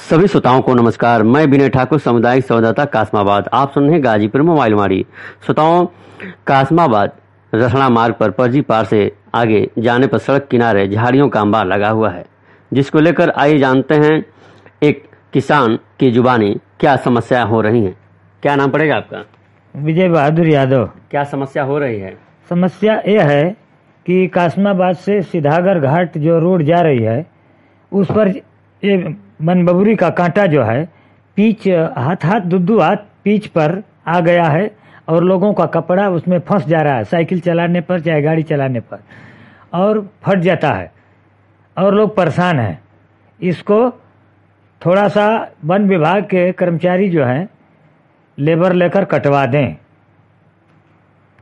सभी श्रोताओं को नमस्कार। मैं विनय ठाकुर, सामुदायिक संवाददाता कासमाबाद। आप सुन रहे हैं गाजीपुर मोबाइल मारी। श्रोताओं, कासमाबाद रसड़ा मार्ग पर परजी पार से आगे जाने पर सड़क किनारे झाड़ियों का अंबार लगा हुआ है, जिसको लेकर आइए जानते हैं एक किसान की जुबानी क्या समस्या हो रही है। क्या नाम पड़ेगा आपका? विजय बहादुर यादव। क्या समस्या हो रही है? समस्या यह है कि कासमाबाद से सिधागर घाट जो रोड जा रही है उस पर ये मनबबुरी का कांटा जो है पीच हाथ दुद्दू हाथ पीच पर आ गया है और लोगों का कपड़ा उसमें फंस जा रहा है, साइकिल चलाने पर चाहे गाड़ी चलाने पर, और फट जाता है और लोग परेशान हैं। इसको थोड़ा सा वन विभाग के कर्मचारी जो हैं लेबर लेकर कटवा दें।